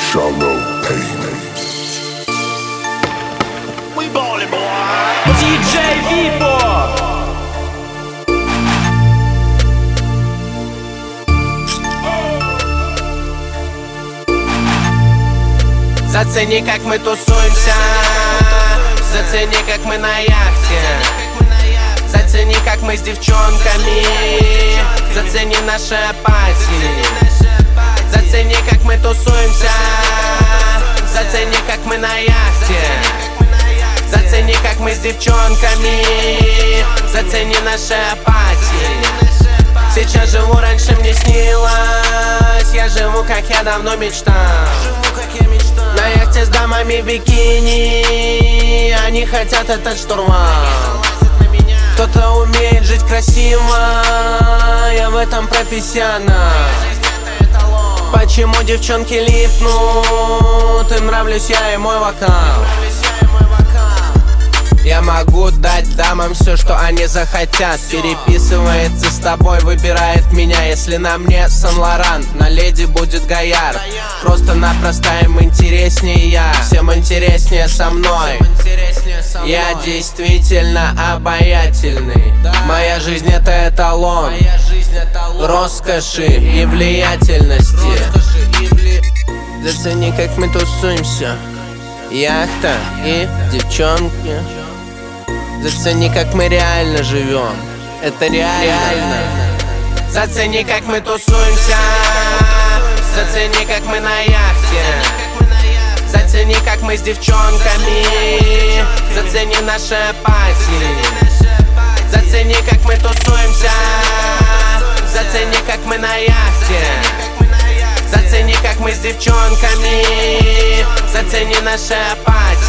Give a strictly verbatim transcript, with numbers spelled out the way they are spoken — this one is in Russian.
Shallow Pain. We ballin', boy. диджей Випо. Зацени, как мы тусуемся, зацени, как мы на яхте, зацени, как мы с девчонками, зацени наши апатии. Зацени, как мы тусуемся, зацени, как мы на яхте, зацени, как мы с девчонками, зацени наши апатии. Сейчас живу, раньше мне снилось, я живу, как я давно мечтал. На яхте с дамами в бикини, они хотят этот штурвал. Кто-то умеет жить красиво, я в этом профессионал. Почему девчонки липнут, им нравлюсь я и мой вокал. Я могу дать дамам все, что они захотят. Переписывается с тобой, выбирает меня. Если на мне Сан-Лоран, на леди будет Гояр. Просто-напросто им интереснее я, всем интереснее со мной. Я действительно обаятельный. Моя жизнь это эталон роскоши и влиятельности. Зацени, как мы тусуемся, яхта и девчонки. Зацени, как мы реально живем, это реально. Зацени, как мы тусуемся, зацени, как мы на яхте, зацени, как мы с девчонками, зацени наши апатии. Зацени, как мы тусуемся, зацени, как мы на яхте, зацени, как мы с девчонками, зацени наши апатии.